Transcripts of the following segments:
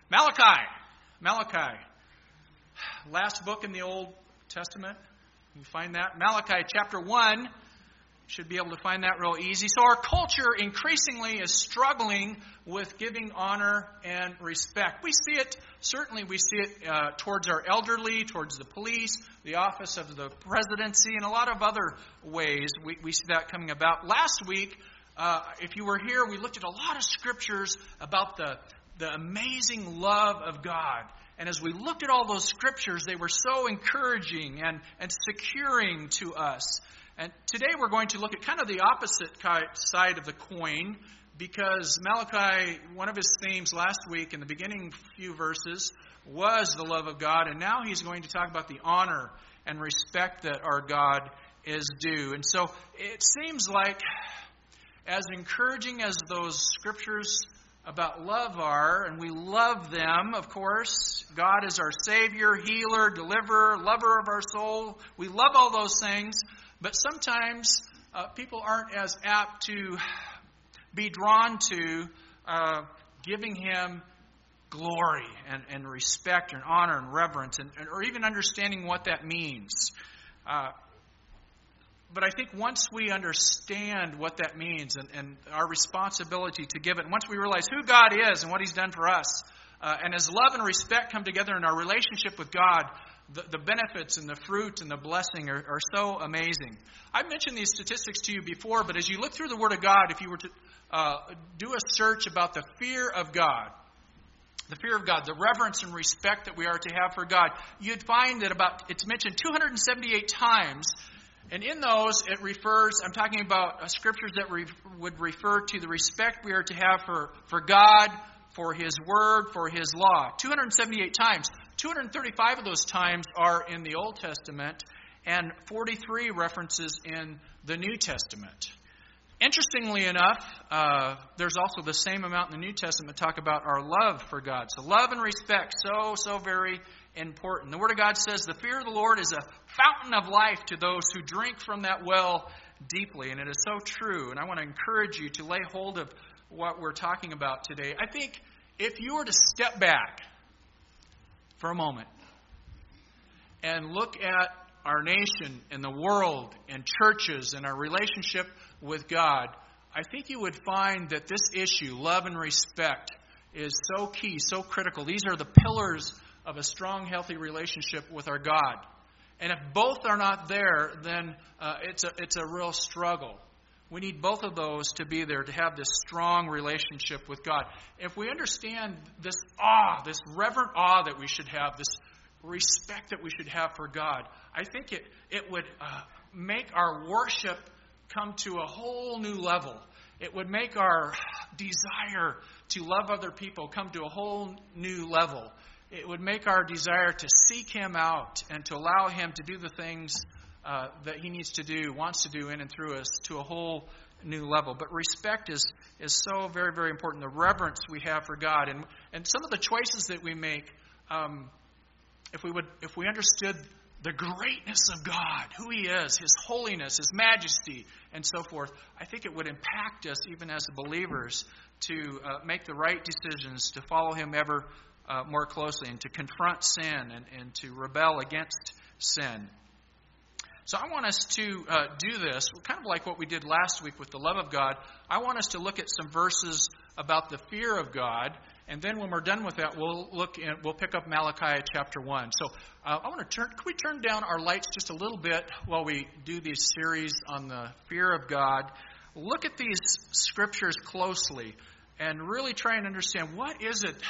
Malachi. Last book in the Old Testament. You find that. Malachi chapter 1. Should be able to find that real easy. So our culture increasingly is struggling with giving honor and respect. We see it, certainly we see it towards our elderly, towards the police, the office of the presidency, and a lot of other ways we see that coming about. Last week, if you were here, we looked at a lot of scriptures about the amazing love of God. And as we looked at all those scriptures, they were so encouraging and securing to us. And today we're going to look at kind of the opposite side of the coin, because Malachi, one of his themes last week in the beginning few verses was the love of God, and now he's going to talk about the honor and respect that our God is due. And so it seems like, as encouraging as those scriptures about love are, and we love them, of course, God is our Savior, healer, deliverer, lover of our soul. We love all those things. But sometimes people aren't as apt to be drawn to giving Him glory and respect and honor and reverence, or even understanding what that means. But I think once we understand what that means and our responsibility to give it, and once we realize who God is and what He's done for us, and as love and respect come together in our relationship with God, the benefits and the fruit and the blessing are so amazing. I've mentioned these statistics to you before, but as you look through the Word of God, if you were to do a search about the fear of God, the reverence and respect that we are to have for God, you'd find that it's mentioned 278 times. And in those, it refers, I'm talking about scriptures that would refer to the respect we are to have for God, for His Word, for His law. 278 times. 235 of those times are in the Old Testament, and 43 references in the New Testament. Interestingly enough, there's also the same amount in the New Testament talk about our love for God. So love and respect, so very important. The Word of God says the fear of the Lord is a fountain of life to those who drink from that well deeply. And it is so true. And I want to encourage you to lay hold of what we're talking about today. I think if you were to step back for a moment and look at our nation and the world and churches and our relationship with God, I think you would find that this issue, love and respect, is so key, so critical. These are the pillars of a strong, healthy relationship with our God. And if both are not there, then it's a real struggle. We need both of those to be there to have this strong relationship with God. If we understand this awe, this reverent awe that we should have, this respect that we should have for God, I think it would make our worship come to a whole new level. It would make our desire to love other people come to a whole new level. It would make our desire to seek Him out and to allow Him to do the things that He needs to do, wants to do in and through us to a whole new level. But respect is so very, very important. The reverence we have for God. And some of the choices that we make, if we understood the greatness of God, who He is, His holiness, His majesty, and so forth, I think it would impact us even as believers to make the right decisions, to follow Him ever more closely, and to confront sin and to rebel against sin. So I want us to do this, kind of like what we did last week with the love of God. I want us to look at some verses about the fear of God, and then when we're done with that, we'll pick up Malachi chapter 1. So I want to can we turn down our lights just a little bit while we do this series on the fear of God? Look at these scriptures closely and really try and understand what is it.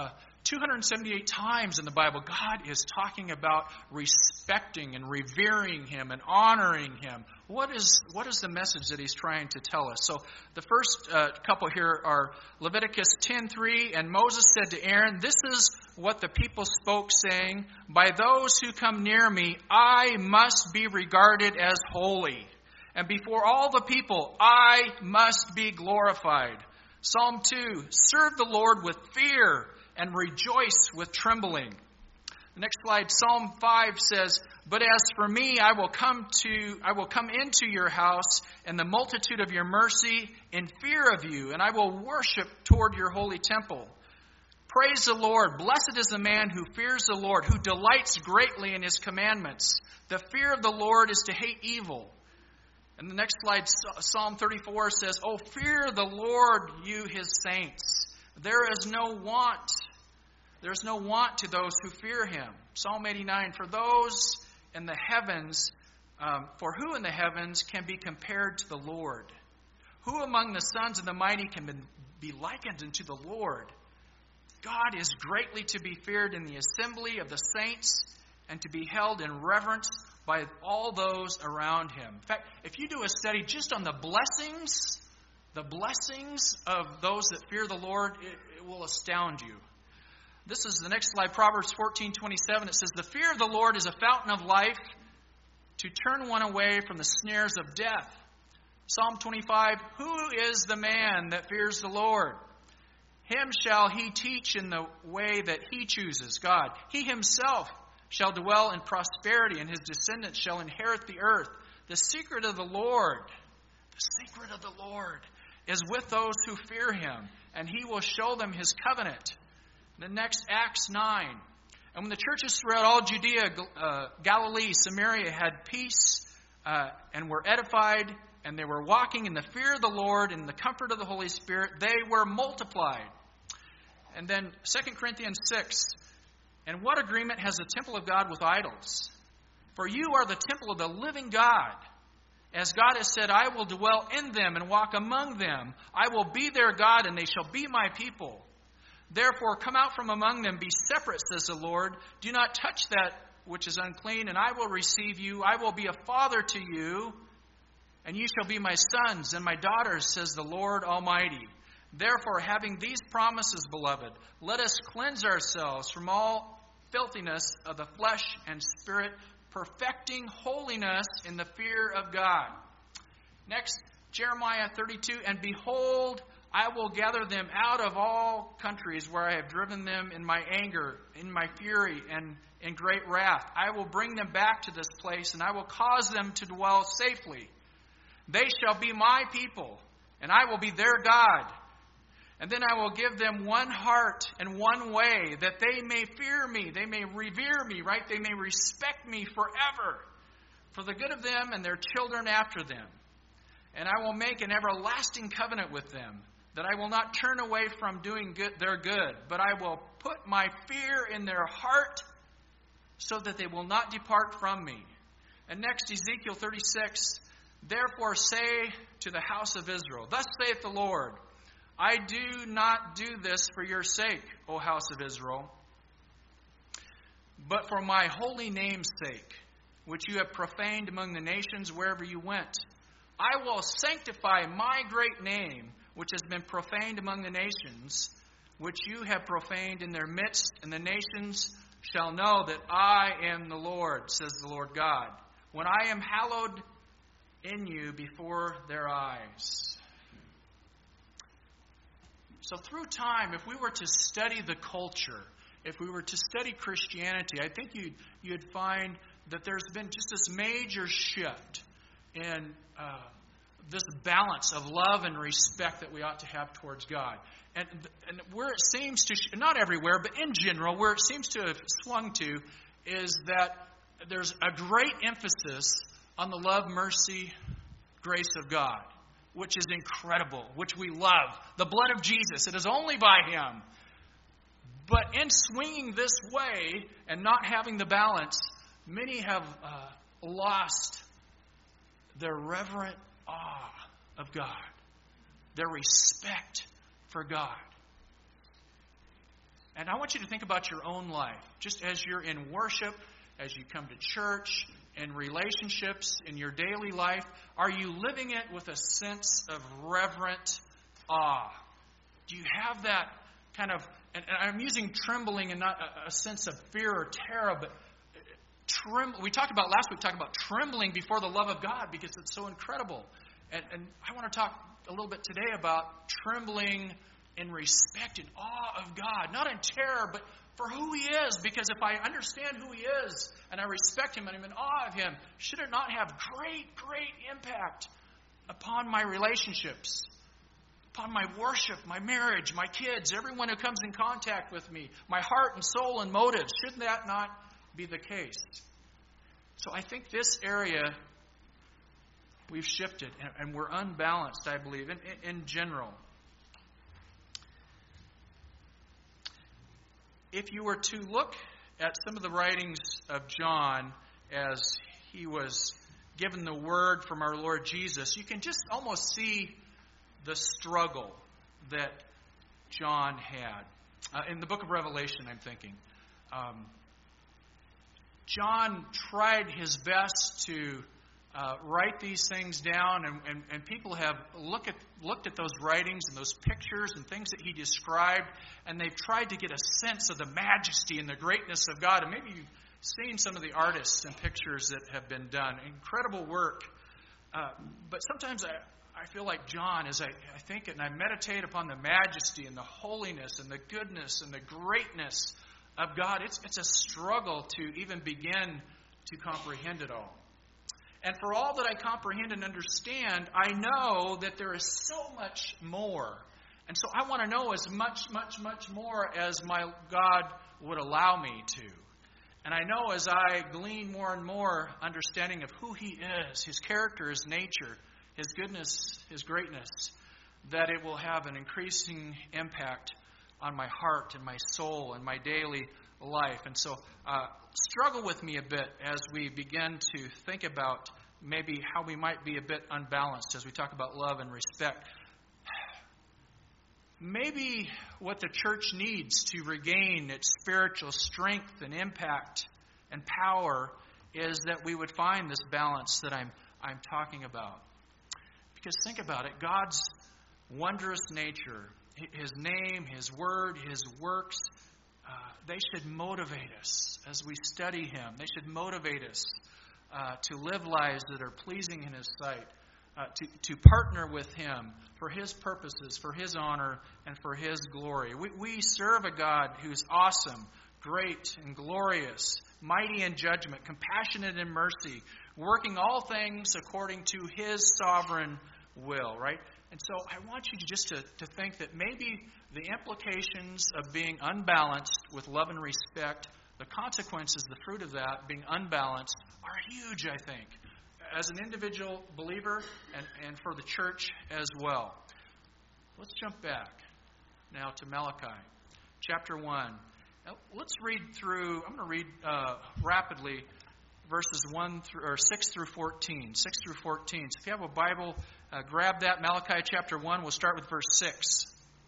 278 times in the Bible, God is talking about respecting and revering Him and honoring Him. What is the message that He's trying to tell us? So the first couple here are Leviticus 10:3, and Moses said to Aaron, "This is what the people spoke, saying, by those who come near me, I must be regarded as holy. And before all the people, I must be glorified." Psalm 2, serve the Lord with fear and rejoice with trembling. The next slide, Psalm 5 says, "But as for me, I will come into your house in the multitude of your mercy in fear of you, and I will worship toward your holy temple." Praise the Lord. Blessed is the man who fears the Lord, who delights greatly in his commandments. The fear of the Lord is to hate evil. And the next slide, Psalm 34 says, "Oh, fear the Lord, you his saints. There is no want. There's no want to those who fear him." Psalm 89, "For those in the heavens, for who in the heavens can be compared to the Lord? Who among the sons of the mighty can be likened unto the Lord? God is greatly to be feared in the assembly of the saints and to be held in reverence by all those around him." In fact, if you do a study just on the blessings of those that fear the Lord, it will astound you. This is the next slide, Proverbs 14:27. It says, "The fear of the Lord is a fountain of life, to turn one away from the snares of death." Psalm 25, "Who is the man that fears the Lord? Him shall he teach in the way that he chooses." God. "He himself shall dwell in prosperity, and his descendants shall inherit the earth. The secret of the Lord is with those who fear him, and he will show them his covenant." The next, Acts 9. "And when the churches throughout all Judea, Galilee, Samaria had peace and were edified, and they were walking in the fear of the Lord and in the comfort of the Holy Spirit, they were multiplied." And then 2 Corinthians 6. "And what agreement has the temple of God with idols? For you are the temple of the living God. As God has said, I will dwell in them and walk among them. I will be their God, and they shall be my people. Therefore, come out from among them, be separate, says the Lord. Do not touch that which is unclean, and I will receive you. I will be a father to you, and you shall be my sons and my daughters, says the Lord Almighty. Therefore, having these promises, beloved, let us cleanse ourselves from all filthiness of the flesh and spirit, perfecting holiness in the fear of God." Next, Jeremiah 32, "And behold, I will gather them out of all countries where I have driven them in my anger, in my fury, and in great wrath. I will bring them back to this place, and I will cause them to dwell safely. They shall be my people, and I will be their God. And then I will give them one heart and one way, that they may fear me, they may revere me, right? They may respect me forever, for the good of them and their children after them. And I will make an everlasting covenant with them, that I will not turn away from doing their good, but I will put my fear in their heart, so that they will not depart from me." And next, Ezekiel 36, "Therefore say to the house of Israel, Thus saith the Lord, I do not do this for your sake, O house of Israel, but for my holy name's sake, which you have profaned among the nations wherever you went. I will sanctify my great name, which has been profaned among the nations, which you have profaned in their midst, and the nations shall know that I am the Lord, says the Lord God, when I am hallowed in you before their eyes." So through time, if we were to study the culture, if we were to study Christianity, I think you'd find that there's been just this major shift in this balance of love and respect that we ought to have towards God. And where it seems to, not everywhere, but in general, where it seems to have swung to is that there's a great emphasis on the love, mercy, grace of God, which is incredible, which we love. The blood of Jesus, it is only by Him. But in swinging this way and not having the balance, many have lost their reverent awe of God, their respect for God. And I want you to think about your own life, just as you're in worship, as you come to church, in relationships, in your daily life. Are you living it with a sense of reverent awe? Do you have that kind of, and I'm using trembling and not a sense of fear or terror, but we talked about last week, trembling before the love of God because it's so incredible. And I want to talk a little bit today about trembling in respect and awe of God, not in terror, but for who He is. Because if I understand who He is and I respect Him and I'm in awe of Him, should it not have great, great impact upon my relationships? upon my worship, my marriage, my kids, everyone who comes in contact with me, my heart and soul and motives. Should that not be the case? So I think this area we've shifted, and we're unbalanced, I believe, in general. If you were to look at some of the writings of John as he was given the word from our Lord Jesus, you can just almost see the struggle that John had. In the book of Revelation, I'm thinking. John tried his best to write these things down, and people have looked at those writings and those pictures and things that he described, and they've tried to get a sense of the majesty and the greatness of God. And maybe you've seen some of the artists and pictures that have been done. Incredible work. But sometimes I feel like John, as I think and I meditate upon the majesty and the holiness and the goodness and the greatness of God, it's a struggle to even begin to comprehend it all. And for all that I comprehend and understand, I know that there is so much more. And so I want to know as much, much, much more as my God would allow me to. And I know as I glean more and more understanding of who He is, His character, His nature, His goodness, His greatness, that it will have an increasing impact on my heart and my soul and my daily life. And so struggle with me a bit as we begin to think about maybe how we might be a bit unbalanced as we talk about love and respect. Maybe what the church needs to regain its spiritual strength and impact and power is that we would find this balance that I'm talking about. Because think about it, God's wondrous nature, His name, His word, His works, they should motivate us as we study Him. They should motivate us to live lives that are pleasing in His sight, to partner with Him for His purposes, for His honor, and for His glory. We serve a God who's awesome, great, and glorious, mighty in judgment, compassionate in mercy, working all things according to His sovereign will, right? And so I want you just to think that maybe the implications of being unbalanced with love and respect, the consequences, the fruit of that, being unbalanced, are huge, I think, as an individual believer and for the church as well. Let's jump back now to Malachi, chapter 1. Now, let's read through, I'm going to read rapidly verses 6 through 14. 6 through 14. So if you have a Bible, grab that, Malachi chapter 1. We'll start with verse 6.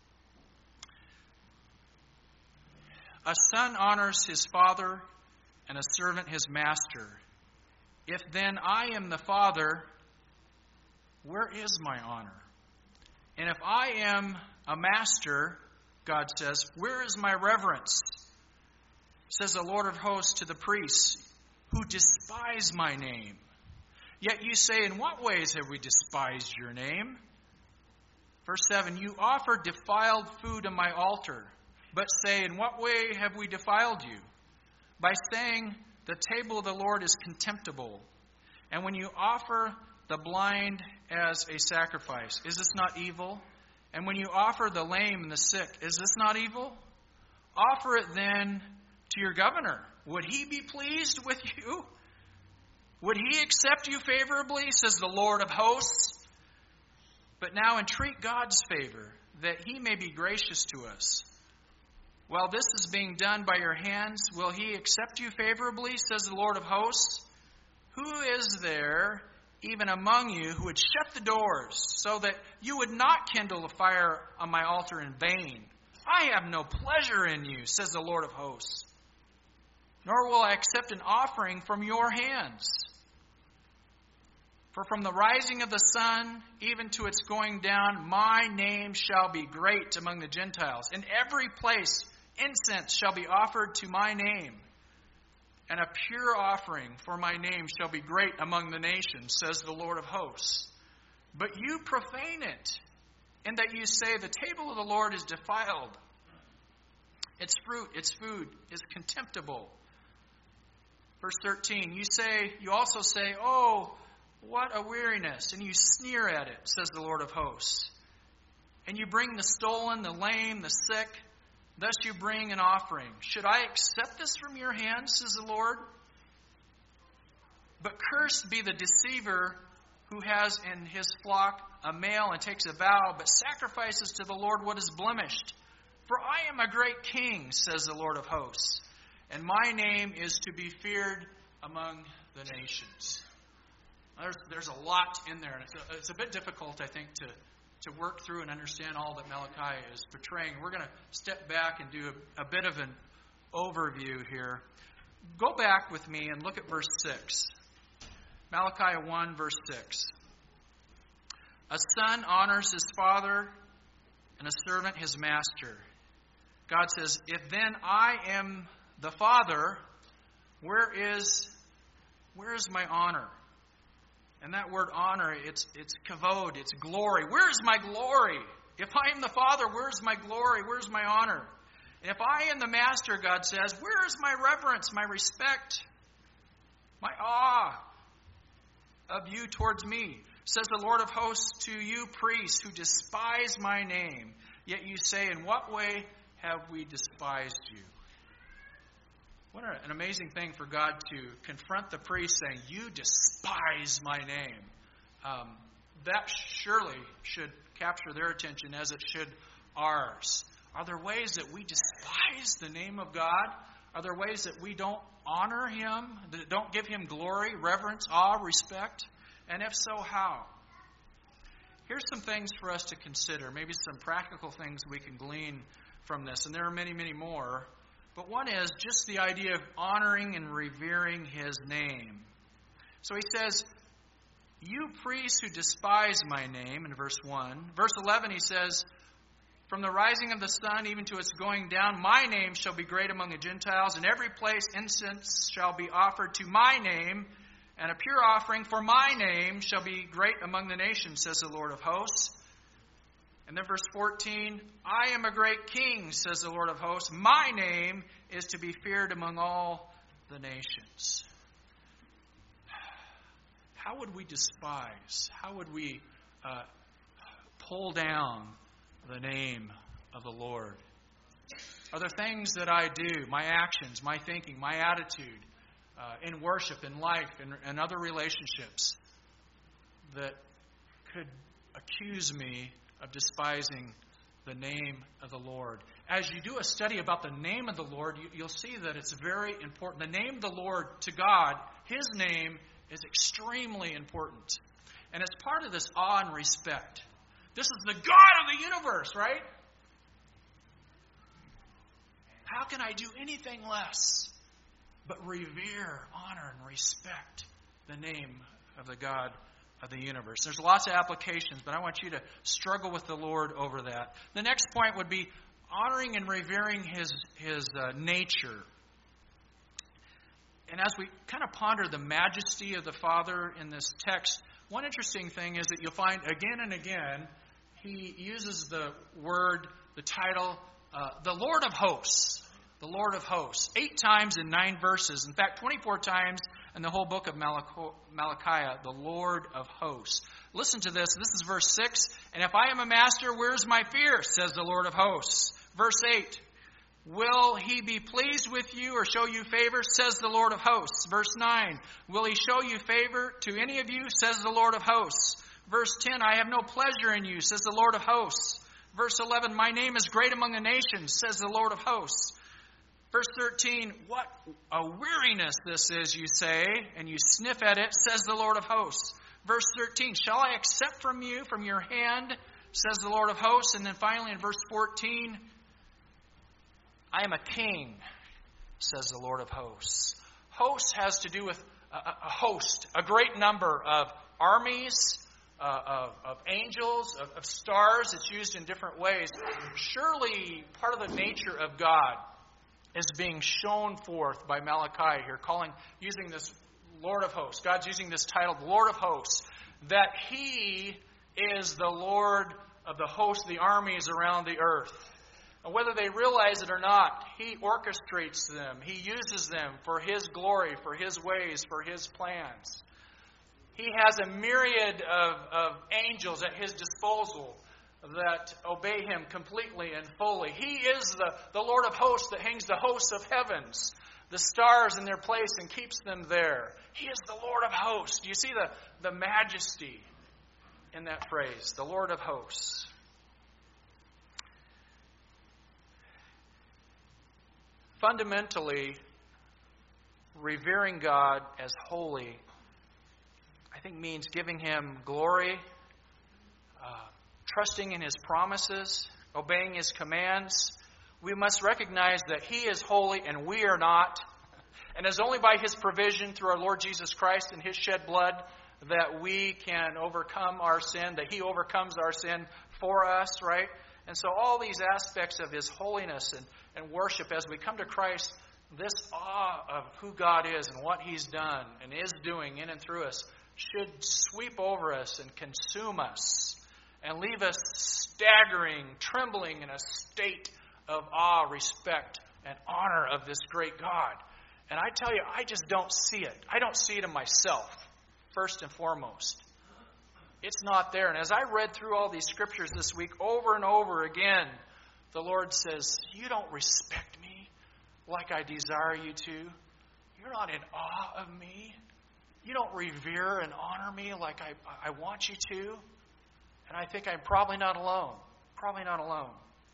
A son honors his father, and a servant his master. If then I am the father, where is my honor? And if I am a master, God says, where is my reverence? Says the Lord of hosts to the priests, who despise my name. Yet you say, in what ways have we despised your name? Verse 7, you offer defiled food on my altar, but say, in what way have we defiled you? By saying, the table of the Lord is contemptible. And when you offer the blind as a sacrifice, is this not evil? And when you offer the lame and the sick, is this not evil? Offer it then to your governor. Would he be pleased with you? Would he accept you favorably, says the Lord of hosts? But now entreat God's favor, that he may be gracious to us. While this is being done by your hands, will he accept you favorably, says the Lord of hosts? Who is there, even among you, who would shut the doors, so that you would not kindle a fire on my altar in vain? I have no pleasure in you, says the Lord of hosts. Nor will I accept an offering from your hands. For from the rising of the sun, even to its going down, my name shall be great among the Gentiles. In every place incense shall be offered to my name, and a pure offering for my name shall be great among the nations, says the Lord of hosts. But you profane it, in that you say, the table of the Lord is defiled. Its fruit, its food is contemptible. Verse 13, you also say, oh, what a weariness, and you sneer at it, says the Lord of hosts. and you bring the stolen, the lame, the sick. Thus you bring an offering. Should I accept this from your hand, says the Lord? But cursed be the deceiver who has in his flock a male and takes a vow, but sacrifices to the Lord what is blemished. For I am a great king, says the Lord of hosts, and my name is to be feared among the nations. There's a lot in there, and it's a bit difficult, I think, to work through and understand all that Malachi is portraying. We're going to step back and do a bit of an overview here. Go back with me and look at verse 6. Malachi 1, verse 6. A son honors his father, and a servant his master. God says, if then I am the father, where is my honor? And that word honor, it's kavod, it's glory. Where is my glory? If I am the father, where's my glory? Where's my honor? And if I am the master, God says, where is my reverence, my respect, my awe of you towards me? Says the Lord of hosts to you priests who despise my name. Yet you say, in what way have we despised you? What an amazing thing for God to confront the priest saying, you despise my name. That surely should capture their attention as it should ours. Are there ways that we despise the name of God? Are there ways that we don't honor Him, that don't give Him glory, reverence, awe, respect? And if so, how? Here's some things for us to consider, maybe some practical things we can glean from this. And there are many, many more. But one is just the idea of honoring and revering His name. So he says, you priests who despise my name, in verse 1. Verse 11 he says, from the rising of the sun even to its going down, my name shall be great among the Gentiles. In every place incense shall be offered to my name, and a pure offering for my name shall be great among the nations, says the Lord of hosts. And then verse 14, I am a great king, says the Lord of hosts. My name is to be feared among all the nations. How would we despise? How would we pull down the name of the Lord? Are there things that I do, my actions, my thinking, my attitude, in worship, in life, in other relationships, that could accuse me of despising the name of the Lord? As you do a study about the name of the Lord, you'll see that it's very important. The name of the Lord to God, His name, is extremely important. And it's part of this awe and respect. This is the God of the universe, right? How can I do anything less but revere, honor, and respect the name of the God of the universe? There's lots of applications, but I want you to struggle with the Lord over that. The next point would be honoring and revering His nature. And as we kind of ponder the majesty of the Father in this text, one interesting thing is that you'll find again and again, He uses the word, the title, the Lord of hosts. The Lord of hosts. 8 times in 9 verses. In fact, 24 times in the whole book of Malachi, the Lord of hosts. Listen to this. This is verse 6. And if I am a master, where's my fear, says the Lord of hosts. Verse 8. Will He be pleased with you or show you favor, says the Lord of hosts. Verse 9. Will He show you favor to any of you, says the Lord of hosts. Verse 10. I have no pleasure in you, says the Lord of hosts. Verse 11. My name is great among the nations, says the Lord of hosts. Verse 13, what a weariness this is, you say, and you sniff at it, says the Lord of hosts. Verse 13, shall I accept from you, from your hand, says the Lord of hosts. And then finally in verse 14, I am a king, says the Lord of hosts. Hosts has to do with a host, a great number of armies, of angels, of stars. It's used in different ways. Surely part of the nature of God is being shown forth by Malachi here, using this Lord of hosts. God's using this title, Lord of hosts, that He is the Lord of the hosts, the armies around the earth. And whether they realize it or not, He orchestrates them. He uses them for His glory, for His ways, for His plans. He has a myriad of angels at His disposal. that obey Him completely and fully. He is the Lord of hosts that hangs the hosts of heavens, the stars in their place and keeps them there. He is the Lord of hosts. Do you see the majesty in that phrase? The Lord of hosts. Fundamentally, revering God as holy, I think, means giving Him glory, trusting in His promises, obeying His commands. We must recognize that He is holy and we are not. And it's only by His provision through our Lord Jesus Christ and His shed blood that we can overcome our sin, that He overcomes our sin for us, right? And so all these aspects of His holiness and worship as we come to Christ, this awe of who God is and what He's done and is doing in and through us should sweep over us and consume us and leave us staggering, trembling in a state of awe, respect, and honor of this great God. And I tell you, I just don't see it. I don't see it in myself, first and foremost. It's not there. And as I read through all these scriptures this week, over and over again, the Lord says, you don't respect me like I desire you to. You're not in awe of me. You don't revere and honor me like I want you to. And I think I'm probably not alone. Probably not alone.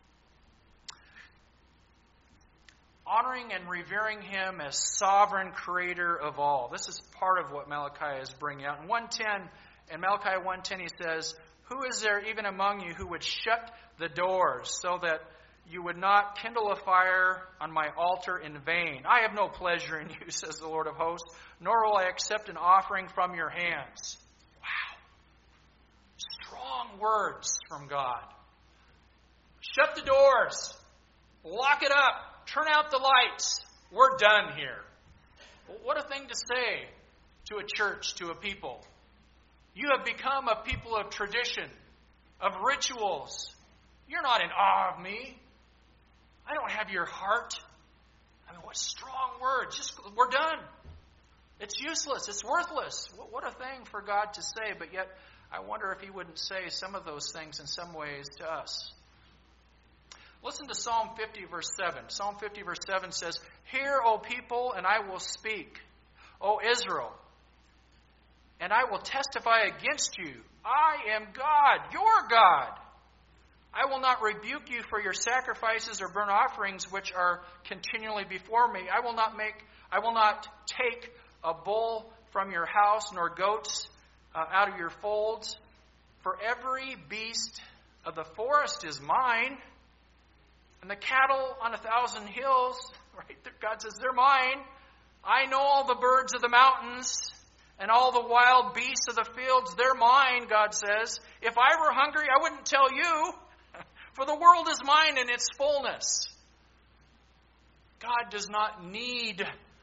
Honoring and revering Him as sovereign creator of all. This is part of what Malachi is bringing out. In Malachi 1:10 he says, who is there even among you who would shut the doors so that you would not kindle a fire on my altar in vain? I have no pleasure in you, says the Lord of hosts, nor will I accept an offering from your hands. Wow. Strong words from God. Shut the doors. Lock it up. Turn out the lights. We're done here. What a thing to say to a church, to a people. You have become a people of tradition, of rituals. You're not in awe of me. I don't have your heart. I mean, what strong words. We're done. It's useless. It's worthless. What a thing for God to say, but yet I wonder if He wouldn't say some of those things in some ways to us. Listen to Psalm 50, verse 7. Psalm 50, verse 7 says, hear, O people, and I will speak. O Israel, and I will testify against you. I am God, your God. I will not rebuke you for your sacrifices or burnt offerings which are continually before me. I will not take a bull from your house, nor goats out of your folds. For every beast of the forest is mine, and the cattle on 1,000 hills, right? God says, they're mine. I know all the birds of the mountains and all the wild beasts of the fields. They're mine, God says. If I were hungry, I wouldn't tell you, for the world is mine in its fullness. God does not need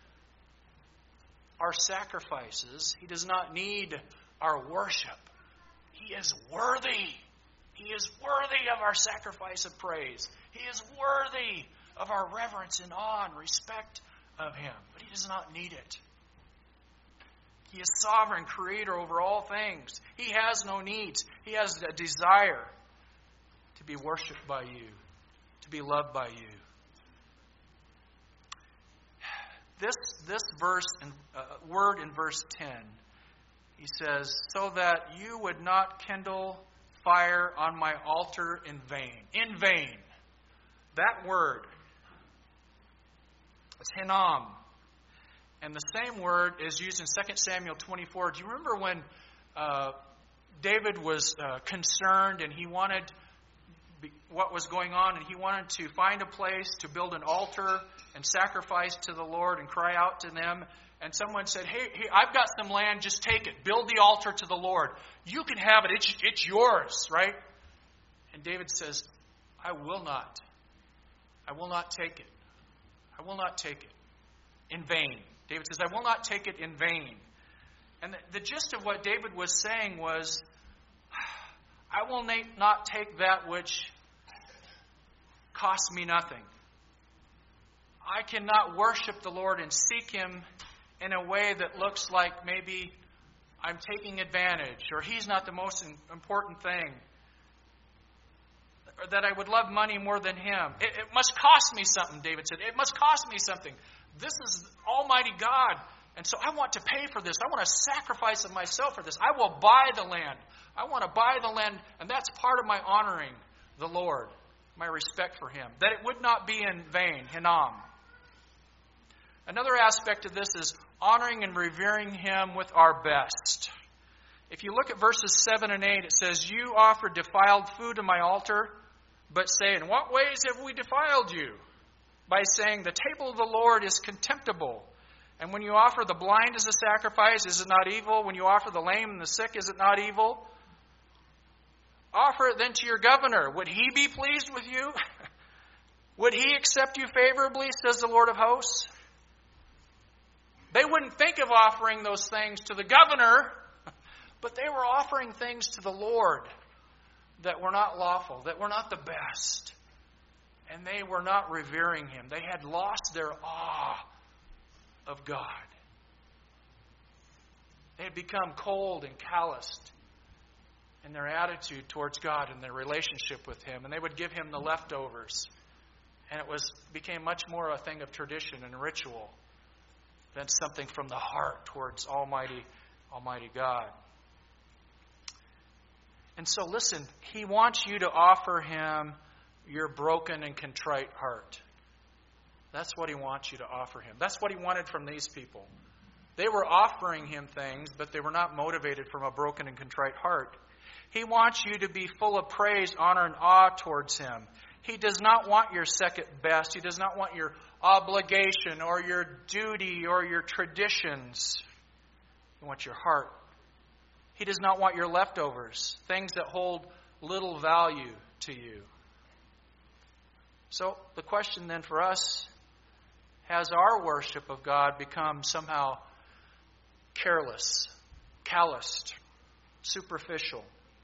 our sacrifices. He does not need our worship. He is worthy. He is worthy of our sacrifice of praise. He is worthy of our reverence and awe and respect of Him. But He does not need it. He is sovereign creator over all things. He has no needs. He has a desire to be worshipped by you, to be loved by you. This verse and word in verse 10, he says, so that you would not kindle fire on my altar in vain. In vain. That word, it's hinam. And the same word is used in 2 Samuel 24. Do you remember when David was concerned and he wanted what was going on, and he wanted to find a place to build an altar and sacrifice to the Lord and cry out to them? And someone said, hey, I've got some land, just take it. Build the altar to the Lord. You can have it. It's yours, right? And David says, I will not. I will not take it. I will not take it in vain. David says, I will not take it in vain. And the gist of what David was saying was, I will not take that which costs me nothing. I cannot worship the Lord and seek Him in a way that looks like maybe I'm taking advantage or He's not the most important thing. or that I would love money more than Him. It must cost me something, David said. It must cost me something. This is Almighty God. And so I want to pay for this. I want to sacrifice of myself for this. I will buy the land. I want to buy the land, and that's part of my honoring the Lord, my respect for Him. That it would not be in vain, hinam. Another aspect of this is honoring and revering Him with our best. If you look at verses 7 and 8, it says, "You offer defiled food to my altar, but say, in what ways have we defiled you? By saying, the table of the Lord is contemptible. And when you offer the blind as a sacrifice, is it not evil? When you offer the lame and the sick, is it not evil? Offer it then to your governor. Would he be pleased with you? Would he accept you favorably, says the Lord of hosts?" They wouldn't think of offering those things to the governor, but they were offering things to the Lord that were not lawful, that were not the best. And they were not revering Him. They had lost their awe of God. They had become cold and calloused in their attitude towards God and their relationship with Him. And they would give Him the leftovers. And it became much more a thing of tradition and ritual than something from the heart towards Almighty God. And so listen, He wants you to offer Him your broken and contrite heart. That's what He wants you to offer Him. That's what He wanted from these people. They were offering Him things, but they were not motivated from a broken and contrite heart. He wants you to be full of praise, honor, and awe towards Him. He does not want your second best. He does not want your obligation or your duty or your traditions. He wants your heart. He does not want your leftovers, things that hold little value to you. So the question then for us, has our worship of God become somehow careless, calloused, superficial?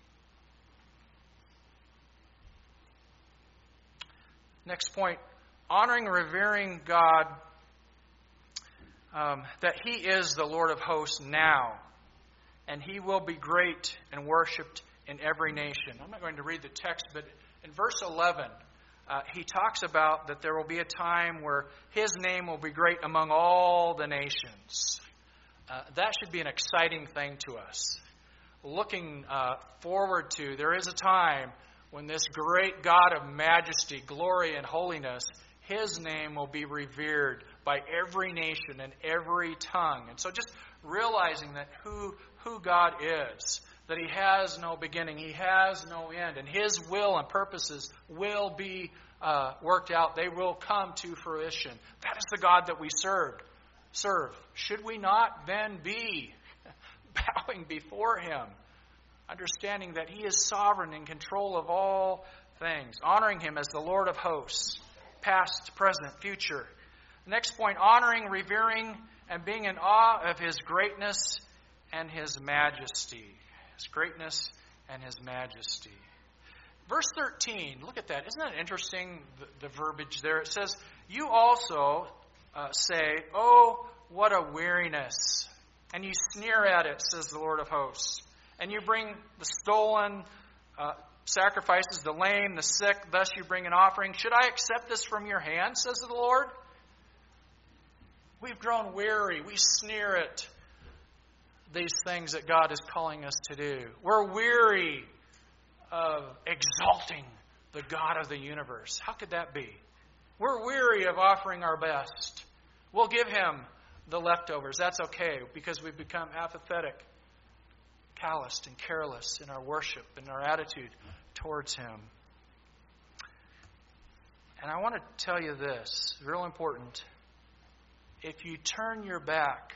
Next point, honoring and revering God, that He is the Lord of hosts now, and He will be great and worshipped in every nation. I'm not going to read the text, but in verse 11, he talks about that there will be a time where His name will be great among all the nations. That should be an exciting thing to us. Looking forward to, there is a time when this great God of majesty, glory, and holiness, His name will be revered by every nation and every tongue. And so just realizing that who God is, that He has no beginning, He has no end, and His will and purposes will be worked out. They will come to fruition. That is the God that we serve. Should we not then be bowing before Him, understanding that He is sovereign in control of all things, honoring Him as the Lord of hosts, past, present, future. Next point, honoring, revering, and being in awe of His greatness and His majesty. His greatness and His majesty. Verse 13, look at that. Isn't that interesting, the verbiage there? It says, "You also say, oh, what a weariness. And you sneer at it, says the Lord of hosts. And you bring the stolen sacrifices, the lame, the sick, thus you bring an offering. Should I accept this from your hand, says the Lord?" We've grown weary. We sneer at these things that God is calling us to do. We're weary of exalting the God of the universe. How could that be? We're weary of offering our best. We'll give Him the leftovers. That's okay, because we've become apathetic, calloused, and careless in our worship and our attitude towards Him. And I want to tell you this, real important. If you turn your back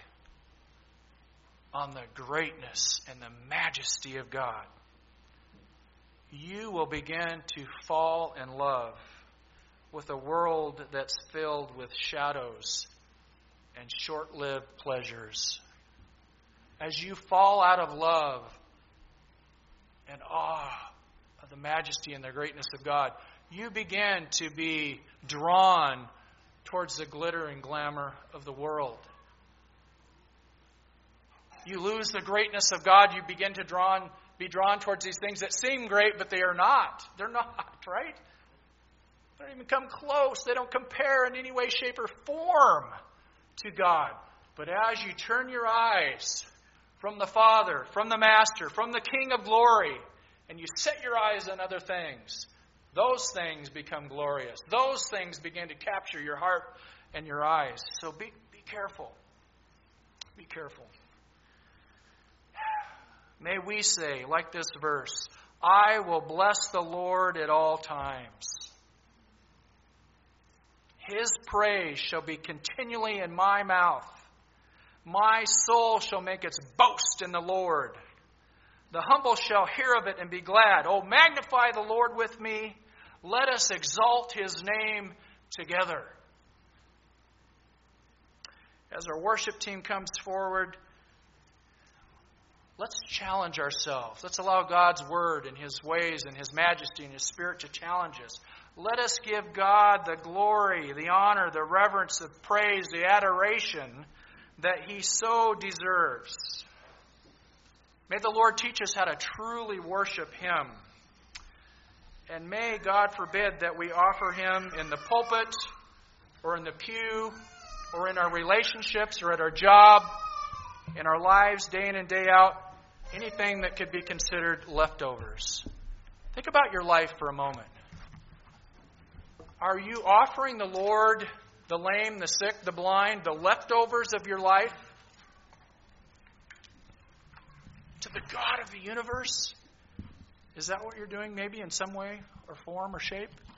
on the greatness and the majesty of God, you will begin to fall in love with a world that's filled with shadows and short-lived pleasures. As you fall out of love and awe of the majesty and the greatness of God, you begin to be drawn towards the glitter and glamour of the world. You lose the greatness of God, you begin to be drawn towards these things that seem great, but they are not. They're not, right? They don't even come close. They don't compare in any way, shape, or form to God. But as you turn your eyes from the Father, from the Master, from the King of glory, and you set your eyes on other things, those things become glorious. Those things begin to capture your heart and your eyes. So be careful. Be careful. May we say, like this verse, I will bless the Lord at all times. His praise shall be continually in my mouth. My soul shall make its boast in the Lord. The humble shall hear of it and be glad. Oh, magnify the Lord with me. Let us exalt His name together. As our worship team comes forward, let's challenge ourselves. Let's allow God's Word and His ways and His majesty and His Spirit to challenge us. Let us give God the glory, the honor, the reverence, the praise, the adoration that He so deserves. May the Lord teach us how to truly worship Him. And may God forbid that we offer Him in the pulpit or in the pew or in our relationships or at our job, in our lives day in and day out, anything that could be considered leftovers. Think about your life for a moment. Are you offering the Lord the lame, the sick, the blind, the leftovers of your life to the God of the universe? Is that what you're doing maybe in some way or form or shape?